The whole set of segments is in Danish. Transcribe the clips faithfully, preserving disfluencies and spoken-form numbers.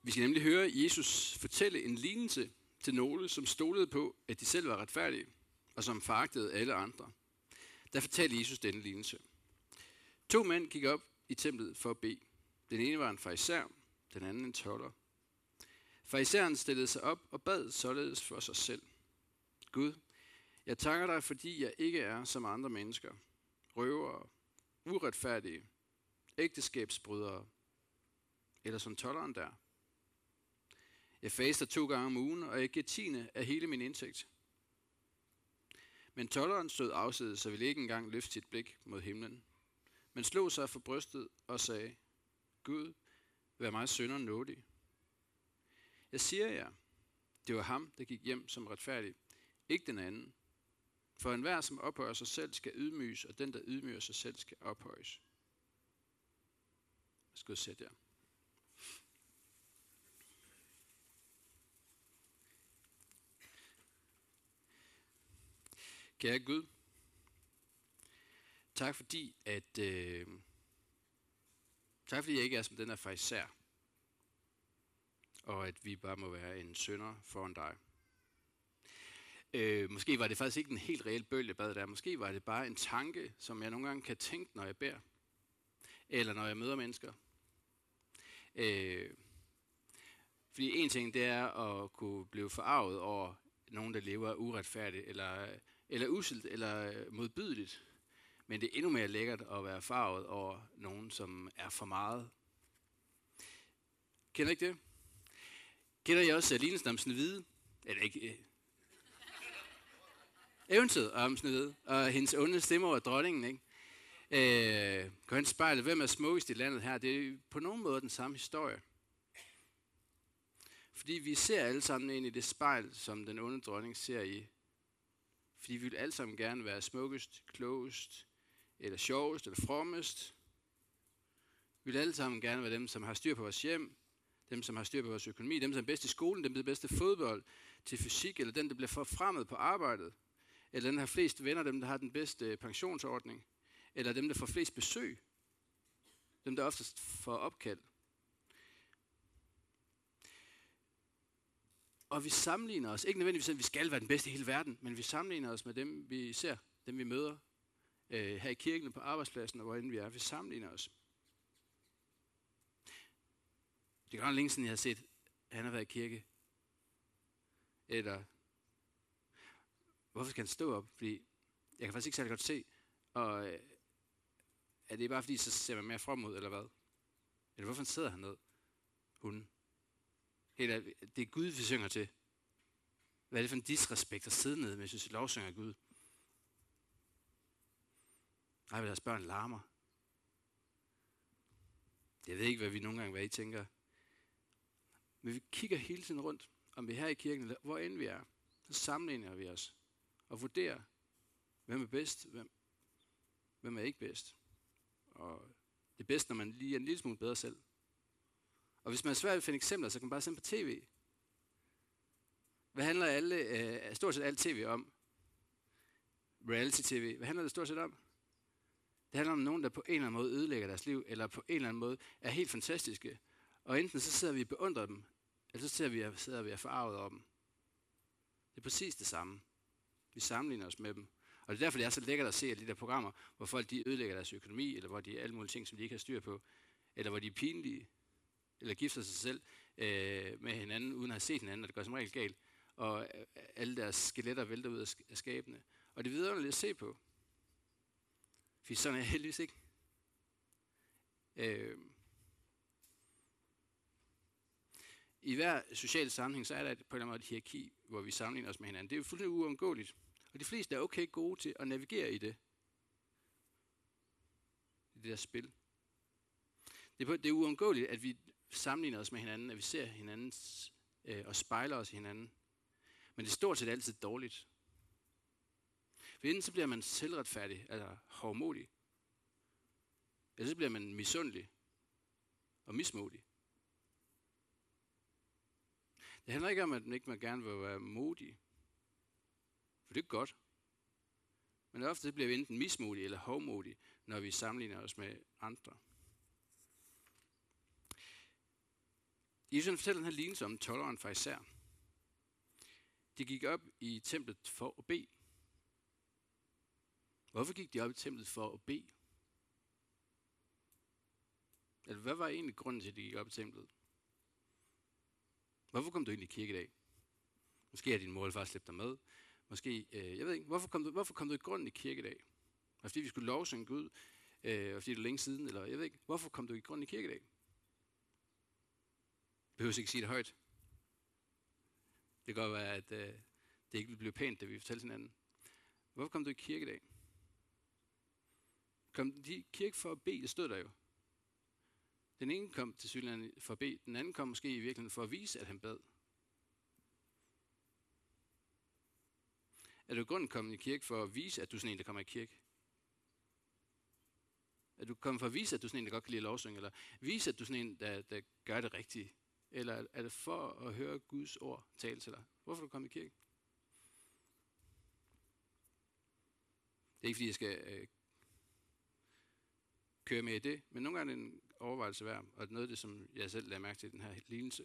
Vi skal nemlig høre Jesus fortælle en lignelse til nogle, som stolede på, at de selv var retfærdige, og som foragtede alle andre. Der fortalte Jesus denne lignelse. To mænd gik op i templet for at bede. Den ene var en farisæer, den anden en tolder. Farisæeren stillede sig op og bad således for sig selv. Gud, jeg takker dig, fordi jeg ikke er som andre mennesker, røvere, uretfærdige, ægteskabsbrydere, eller som tolderen der. Jeg faster to gange om ugen, og jeg giver tiende af hele min indtægt. Men tolderen stod afsides, så ville ikke engang løfte sit blik mod himlen, men slog sig for brystet og sagde, Gud, vær mig synder nådig. Jeg siger jer, det var ham, der gik hjem som retfærdig, ikke den anden. For enhver, som ophøjer sig selv, skal ydmyges, og den, der ydmyger sig selv, skal ophøjes. Jeg skal sætte jer. Kære Gud, tak fordi, at øh, tak fordi jeg ikke er som den her farisæer, og at vi bare må være en synder foran dig. Øh, måske var det faktisk ikke en helt reel bøn, jeg bad der. Måske var det bare en tanke, som jeg nogle gange kan tænke, når jeg beder, eller når jeg møder mennesker. Øh, fordi en ting, det er at kunne blive forarvet over nogen, der lever uretfærdigt, eller eller uselt, eller modbydeligt. Men det er endnu mere lækkert at være farvet over nogen, som er for meget. Kender I ikke det? Kender I også lignelsen om Snehvide? Eller ikke? Eventyret om Snehvide, og hendes onde stemme over dronningen, ikke? Øh, gå hen spejlet, hvem er smukkest i landet her? Det er på nogen måde den samme historie. Fordi vi ser alle sammen ind i det spejl, som den onde dronning ser i. Fordi vi vil alle sammen gerne være smukkest, klogest, eller sjovest, eller frommest. Vi vil alle sammen gerne være dem, som har styr på vores hjem, dem, som har styr på vores økonomi, dem, som er bedst i skolen, dem, der er bedst i fodbold, til fysik, eller den, der bliver forfremmet på arbejdet, eller den, der har flest venner, dem, der har den bedste pensionsordning, eller dem, der får flest besøg, dem, der oftest får opkald. Og vi sammenligner os, ikke nødvendigvis, at vi skal være den bedste i hele verden, men vi sammenligner os med dem, vi ser, dem vi møder øh, her i kirken, på arbejdspladsen og hvor end vi er. Vi sammenligner os. Det er godt længe siden, jeg har set, at han har været i kirke. Eller, hvorfor skal han stå op? Fordi jeg kan faktisk ikke særlig godt se, og øh, er det bare fordi, så ser man mere frem ud, eller hvad? Eller hvorfor sidder han ned? Hun. Helt, det er Gud, vi synger til. Hvad er det for en disrespekt at sidde nede, mens vi lovsynger Gud? Ej, hvad deres børn larmer. Jeg ved ikke, hvad vi nogle gange hvad I tænker. Men vi kigger hele tiden rundt, om vi er her i kirken, eller hvor end vi er. Så sammenligner vi os og vurderer, hvem er bedst, hvem, hvem er ikke bedst. Og det er bedst, når man lige er en lille smule bedre selv. Og hvis man er svært ved at finde eksempler, så kan man bare sende på tv. Hvad handler alle, øh, stort set alt tv om? Reality-tv. Hvad handler det stort set om? Det handler om nogen, der på en eller anden måde ødelægger deres liv, eller på en eller anden måde er helt fantastiske. Og enten så sidder vi og beundrer dem, eller så sidder vi og, sidder vi og forarvet over dem. Det er præcis det samme. Vi sammenligner os med dem. Og det er derfor, det er så lækkert at se alle de der programmer, hvor folk de ødelægger deres økonomi, eller hvor de er alle mulige ting, som de ikke har styr på, eller hvor de er pinlige, eller gifter sig selv øh, med hinanden, uden at have set hinanden, og det går som regel galt. Og øh, alle deres skeletter vælter ud af, sk- af skabene. Og det er vidunderligt at se på. For sådan er jeg heldigvis ikke. Øh, I hver social sammenhæng, så er der på en eller anden måde et hierarki, hvor vi sammenligner os med hinanden. Det er jo fuldstændig uundgåeligt. Og de fleste er okay gode til at navigere i det. I det der spil. Det er, det er uundgåeligt, at vi sammenligner os med hinanden, at vi ser hinandens øh, og spejler os i hinanden. Men det er stort set altid dårligt. For enten så bliver man selvretfærdig, altså hovmodig. Eller så bliver man misundelig og mismodig. Det handler ikke om, at man ikke må gerne vil være modig. For det er godt. Men ofte så bliver vi enten mismodige eller hovmodige, når vi sammenligner os med andre. Jesus fortæller den her lignelse om tolderen farisæer. De gik op i templet for at bede. Hvorfor gik de op i templet for at bede? Eller hvad var egentlig grunden til, at de gik op i templet? Hvorfor kom du egentlig i kirke i dag? Måske har din mor eller far slæbt dig med. Måske, øh, jeg ved ikke, hvorfor kom, du, hvorfor kom du i grunden i kirke i dag? Var det fordi vi skulle lovsynge Gud? Øh, og fordi det er længe siden? Eller jeg ved ikke, hvorfor kom du i grunden i kirke i dag? Behøver ikke sige det højt. Det kan godt være, at øh, det ikke vil blive pænt, det vi fortæller hinanden. Hvorfor kom du i kirke i dag? Kom de i kirke for at bede? Det stod der jo. Den ene kom til synligheden for at bede. Den anden kom måske i virkeligheden for at vise, at han bad. Er du i grunden kommet i kirke for at vise, at du er sådan en, der kommer i kirke? Er du kommet for at vise, at du er sådan en, der godt kan lide lovsynge? Eller vise, at du er sådan en, der, der gør det rigtige? Eller er det for at høre Guds ord tale til dig? Hvorfor er du kommet i kirke? Det er ikke fordi, jeg skal øh, køre med i det, men nogle gange er det en overvejelse værd, og det er noget af det, som jeg selv lader mærke til i den her lignelse.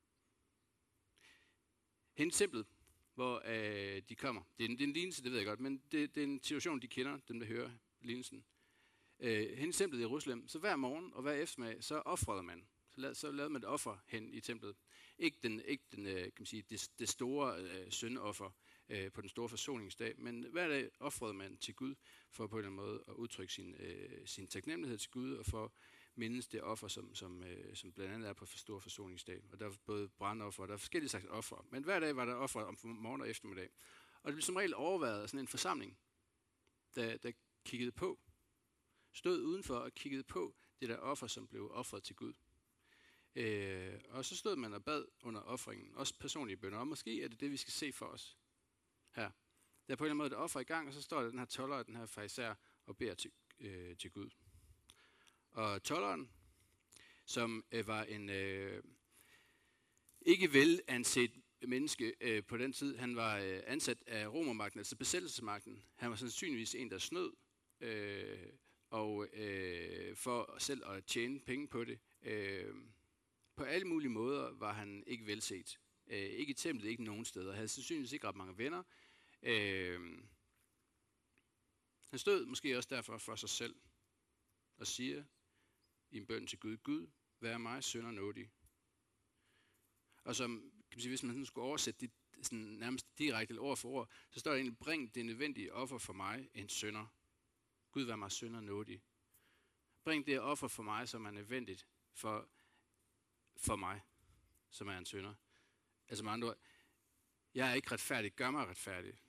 Hen til templet, hvor øh, de kommer. Det er, en, det er en lignelse, det ved jeg godt, men det, det er en situation, de kender, dem der hører lignelsen. Øh, hen i templet i Jerusalem, så hver morgen og hver eftermiddag, så offrede man. Så, la, så lavede man et offer hen i templet. Ikke, den, ikke den, øh, kan man sige, det, det store øh, syndoffer øh, på den store forsoningsdag, men hver dag offrede man til Gud, for på en eller anden måde at udtrykke sin, øh, sin taknemmelighed til Gud, og for mindes det offer, som, som, øh, som blandt andet er på for stor forsoningsdag. Og der er både brandoffer, og der er forskellige slags offer. Men hver dag var der offer om morgen og eftermiddag. Og det blev som regel overværet af sådan en forsamling, der, der kiggede på, stod udenfor og kiggede på det der offer, som blev offret til Gud. Øh, og så stod man og bad under offringen, også personlige bønner. Og måske er det det, vi skal se for os her. Der er på en eller anden måde et offer i gang, og så står der den her toller og den her farisæer og beder til, øh, til Gud. Og tolderen, som øh, var en øh, ikke velanset menneske øh, på den tid, han var øh, ansat af romermagten, altså besættelsesmagten. Han var sandsynligvis en, der snød, øh, og øh, for selv at tjene penge på det. Øh, på alle mulige måder var han ikke velset. Øh, ikke i templet, ikke nogen steder. Han havde sandsynligvis ikke ret mange venner. Øh, han stod måske også derfor for sig selv og siger i en bøn til Gud, Gud, vær mig synder nådig. Og som, kan man sige, hvis man skulle oversætte det sådan nærmest direkte ord for ord, så står der egentlig, bring det nødvendige offer for mig, en synder. Gud, vær mig synder nådig. Bring det offer for mig, som er nødvendigt for, for mig, som er en synder. Altså med andre ord, jeg er ikke retfærdig, gør mig retfærdig.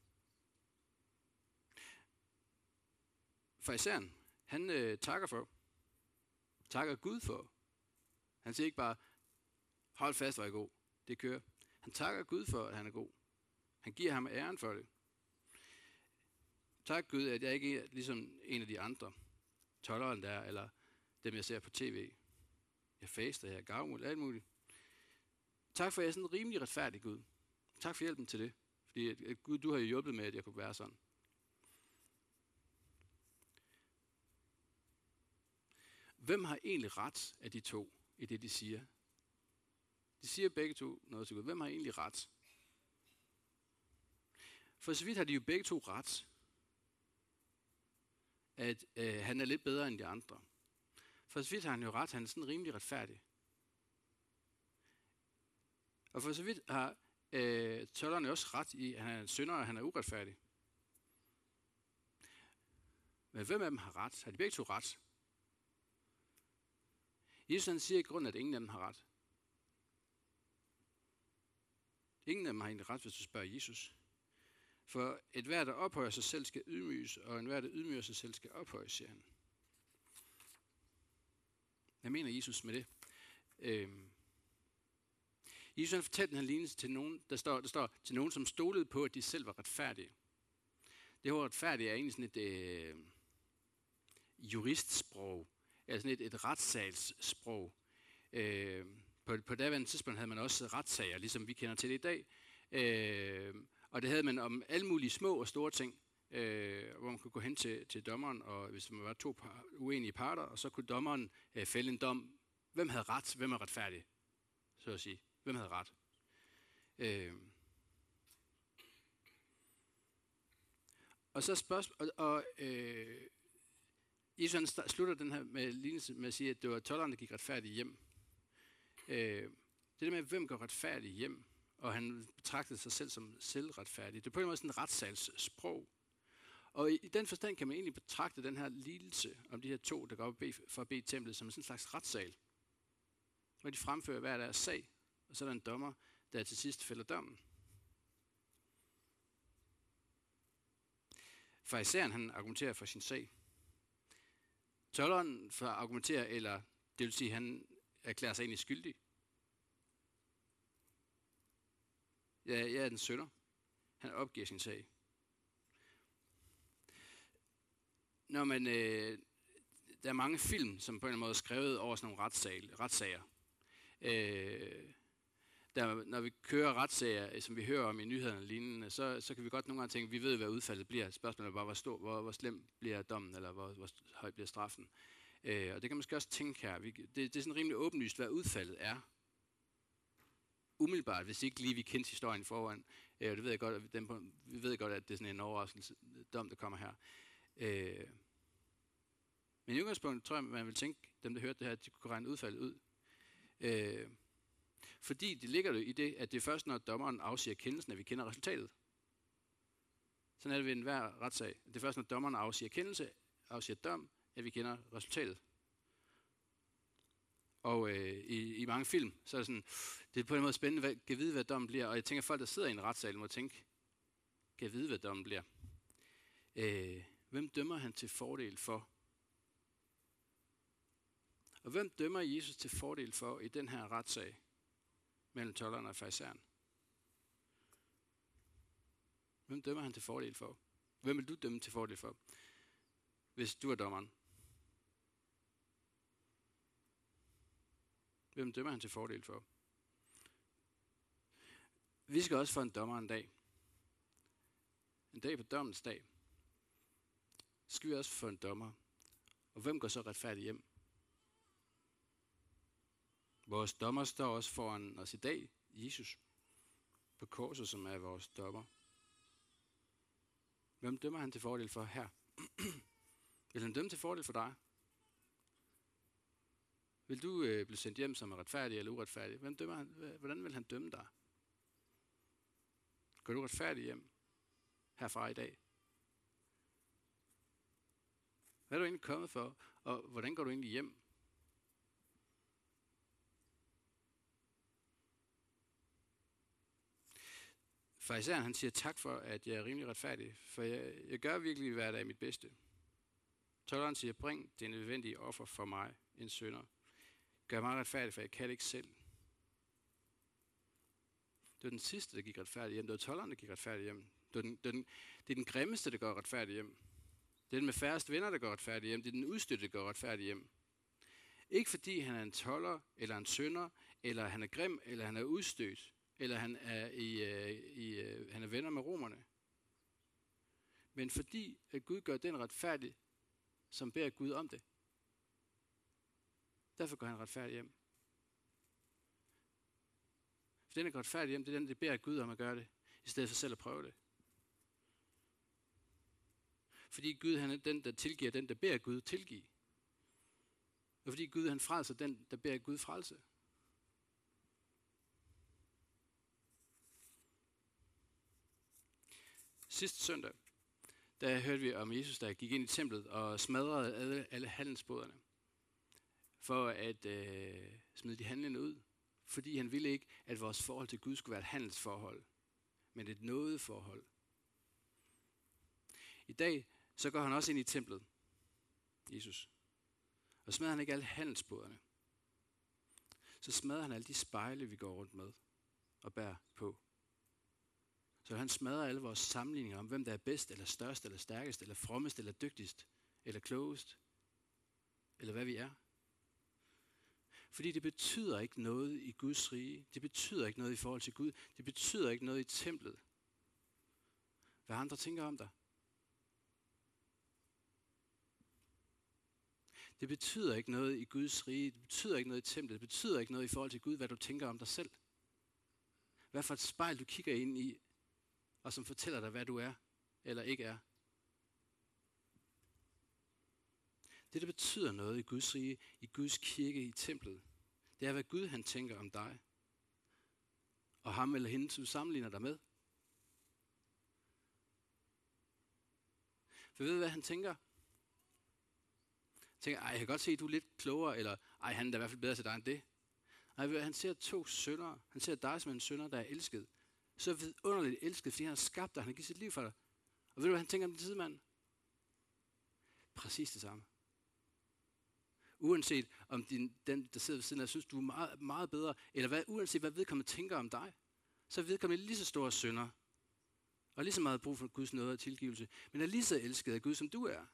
Farisæeren, han øh, takker for, takker Gud for. Han siger ikke bare, hold fast, hvor jeg er god. Det kører. Han takker Gud for, at han er god. Han giver ham æren for det. Tak Gud, at jeg ikke er ligesom en af de andre tolderen der, eller dem jeg ser på tv. Jeg faster, jeg er gavmild, alt muligt. Tak for, at jeg er sådan en rimelig retfærdig Gud. Tak for hjælpen til det. Fordi at Gud, du har jo hjulpet med, at jeg kunne være sådan. Hvem har egentlig ret af de to i det, de siger? De siger begge to noget til Gud. Hvem har egentlig ret? For så vidt har de jo begge to ret, at øh, han er lidt bedre end de andre. For så vidt har han jo ret, han er sådan rimelig retfærdig. Og for så vidt har øh, tolderne også ret i, at han er en synder, og han er uretfærdig. Men hvem af dem har ret? Har de begge to ret? Jesus han siger i grunden, at ingen af dem har ret. Ingen af dem har egentlig ret, hvis du spørger Jesus. For et hver, der ophøjer sig selv, skal ydmyges, og en hver, der ydmyger sig selv, skal ophøjes, siger han. Hvad mener Jesus med det? Øhm. Jesus han fortalte den her lignelse til nogen, der står, der står til nogen, som stolede på, at de selv var retfærdige. Det var retfærdige er egentlig sådan et øh, juristsprog, eller sådan et, et retssalssprog. Øh, på, på daværende tidspunkt havde man også retssager, ligesom vi kender til det i dag. Øh, og det havde man om alle mulige små og store ting, øh, hvor man kunne gå hen til, til dommeren, og hvis man var to par, uenige parter, og så kunne dommeren øh, fælde en dom. Hvem havde ret? Hvem er retfærdig? så at sige. Hvem havde ret? Øh. Og så spørgsmål, og, og øh, Jesus han slutter den her med lignelse med at sige, at det var tolderne, der gik retfærdigt hjem. Øh, det der med, hvem går retfærdigt hjem, og han betragtede sig selv som selvretfærdig. Det er på en måde sådan en retssalssprog. Og i, i den forstand kan man egentlig betragte den her lidelse om de her to, der går op for at bede templet, som sådan en slags retssal. Hvor de fremfører hver deres sag, og så er der en dommer, der til sidst fælder dommen. Farisæeren, han argumenterer for sin sag. Tolderen for at argumentere, eller det vil sige, han erklærer sig egentlig skyldig. Ja, jeg er den synder. Han opgiver sin sag. Når man, øh, der er mange film, som på en eller anden måde er skrevet over sådan nogle retssal, retssager. Øh, der, når vi kører retssager, som vi hører om i nyhederne og lignende, så, så kan vi godt nogle gange tænke, at vi ved, hvad udfaldet bliver. Spørgsmålet er bare, hvor, stor, hvor, hvor slem bliver dommen, eller hvor, hvor høj bliver straffen. Øh, og det kan man måske også tænke her. Vi, det, det er sådan rimelig åbenlyst, hvad udfaldet er. Umiddelbart, hvis ikke lige vi kendte historien foran. Øh, det ved jeg godt, at dem, vi ved godt, at det er sådan en overraskelse dom, der kommer her. Øh, men i udgangspunktet tror jeg, man vil tænke, dem der hørte det her, at de kunne regne udfaldet ud. Øh, fordi det ligger jo i det, at det er først, når dommeren afsiger kendelsen, at vi kender resultatet. Sådan er det ved enhver retssag. Det er først, når dommeren afsiger kendelse, afsiger dom, at vi kender resultatet. Og øh, i, i mange film, så er det sådan, det er på en måde spændende, hvad, kan vide, hvad dommen bliver. Og jeg tænker, at folk, der sidder i en retssal, må tænke, kan vide, hvad dommen bliver. Øh, hvem dømmer han til fordel for? Og hvem dømmer Jesus til fordel for i den her retssag mellem tolderne og farisæeren? Hvem dømmer han til fordel for? Hvem vil du dømme til fordel for, hvis du er dommeren? Hvem dømmer han til fordel for? Vi skal også få en dommer en dag. En dag på dommens dag. Skal vi også få en dommer. Og hvem går så retfærdigt hjem? Vores dommer står også foran os i dag, Jesus, på korset, som er vores dommer. Hvem dømmer han til fordel for her? Vil han dømme til fordel for dig? Vil du øh, blive sendt hjem som er retfærdig eller uretfærdig? Hvem dømmer han? Hvordan vil han dømme dig? Går du retfærdig hjem herfra i dag? Hvad er du egentlig kommet for, og hvordan går du egentlig hjem? Farisæeren, han siger tak for, at jeg er rimelig retfærdig, for jeg, jeg gør virkelig hver dag mit bedste. Tolderen siger, bring det nødvendige offer for mig, en synder. Gør mig retfærdig, for jeg kan det ikke selv. Det var den sidste, der gik retfærdigt hjem. Det var tolderen, der gik retfærdigt hjem. Det, var den, det, var den, det er den grimmeste, der går retfærdigt hjem. Det er den med færrest venner, der går retfærdigt hjem. Det er den udstødte, der går retfærdigt hjem. Ikke fordi han er en tolder, eller en synder, eller han er grim, eller han er udstødt, eller han er, i, i, han er venner med romerne. Men fordi at Gud gør den retfærdig, som beder Gud om det. Derfor går han retfærdig hjem. For den er retfærdig hjem, det er den, der beder Gud om at gøre det, i stedet for selv at prøve det. Fordi Gud han er den, der tilgiver den, der beder Gud tilgive. Og fordi Gud han frelser den, der beder Gud frelse. Sidste søndag, der hørte vi om Jesus, der gik ind i templet og smadrede alle, alle handelsboderne. For at øh, smide de handlende ud. Fordi han ville ikke, at vores forhold til Gud skulle være et handelsforhold, men et nådeforhold. I dag, så går han også ind i templet, Jesus. Og smadrer han ikke alle handelsboderne. Så smadrer han alle de spejle, vi går rundt med og bærer på. Så han smadrer alle vores sammenligninger om, hvem der er bedst, eller størst, eller stærkest, eller frommest, eller dygtigst, eller klogest, eller hvad vi er. Fordi det betyder ikke noget i Guds rige. Det betyder ikke noget i forhold til Gud. Det betyder ikke noget i templet. Hvad andre tænker om dig. Det betyder ikke noget i Guds rige. Det betyder ikke noget i templet. Det betyder ikke noget i forhold til Gud, hvad du tænker om dig selv. Hvad for et spejl du kigger ind i, og som fortæller dig, hvad du er eller ikke er. Det, der betyder noget i Guds rige, i Guds kirke, i templet, det er, hvad Gud han tænker om dig. Og ham eller hende, som du sammenligner dig med. For ved du, hvad han tænker? Han tænker, ej, jeg kan godt se, at du er lidt klogere, eller ej, han er da i hvert fald bedre til dig end det. Ej, ved du, han ser to sønner. Han ser dig som en sønner, der er elsket. Så vidunderligt elsket, fordi han har skabt dig, han har givet sit liv for dig. Og ved du, hvad han tænker om din sidemand? Præcis det samme. Uanset om din, den, der sidder ved siden af, synes du er meget, meget bedre, eller hvad, uanset hvad vedkommende tænker om dig, så er vedkommende lige så store synder, og lige så meget brug for Guds nåde og tilgivelse, men er lige så elsket af Gud, som du er.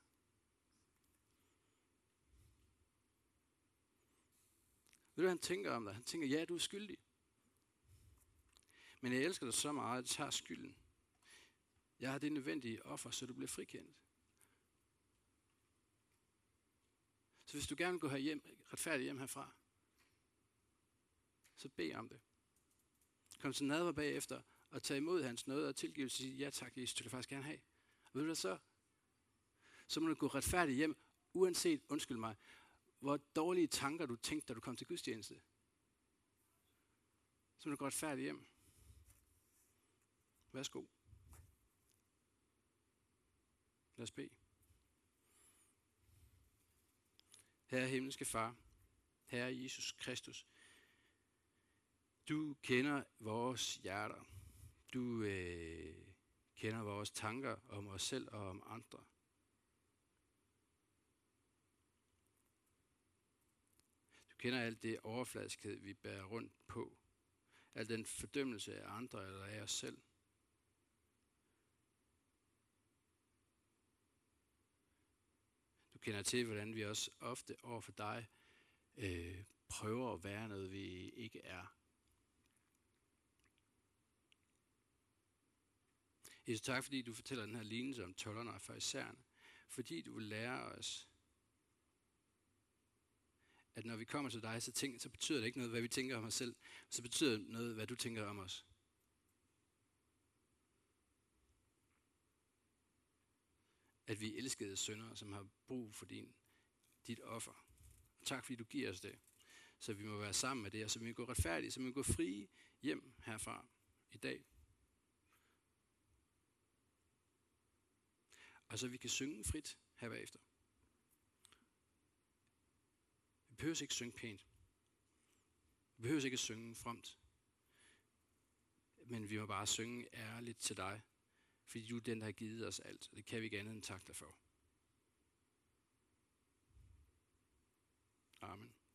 Ved du, hvad han tænker om dig? Han tænker, ja, du er skyldig. Men jeg elsker dig så meget, at jeg tager skylden. Jeg har det nødvendige offer, så du bliver frikendt. Så hvis du gerne vil gå herhjem, retfærdigt hjem herfra, så bed om det. Kom til nadver bagefter og tag imod hans nåde og tilgivelse og sige, ja tak Jesus, det vil jeg faktisk gerne have. Og ved du hvad så? Så må du gå retfærdigt hjem, uanset, undskyld mig, hvor dårlige tanker du tænkte, da du kom til gudstjeneste. Så må du gå retfærdigt hjem. Værsgo. Lad os bede. Herre himmelske Far, Herre Jesus Kristus, du kender vores hjerter. Du øh, kender vores tanker om os selv og om andre. Du kender alt det overfladiskhed, vi bærer rundt på. Al den fordømmelse af andre eller af os selv. Du kender til, hvordan vi også ofte over for dig øh, prøver at være noget, vi ikke er. Jesus, tak fordi du fortæller den her lignelse om tolderne og farisæerne. Fordi du vil lære os, at når vi kommer til dig, så, tænker, så betyder det ikke noget, hvad vi tænker om os selv. Så betyder det noget, hvad du tænker om os. At vi er elskede syndere, som har brug for din, dit offer. Og tak fordi du giver os det. Så vi må være sammen med det, og så vi kan gå retfærdigt, så vi kan gå frie hjem herfra i dag. Og så vi kan synge frit her bagefter. Vi behøver ikke synge pænt. Vi behøver ikke synge fromt. Men vi må bare synge ærligt til dig. Fordi du er den, der har givet os alt. Og det kan vi ikke andet end takke dig for. Amen.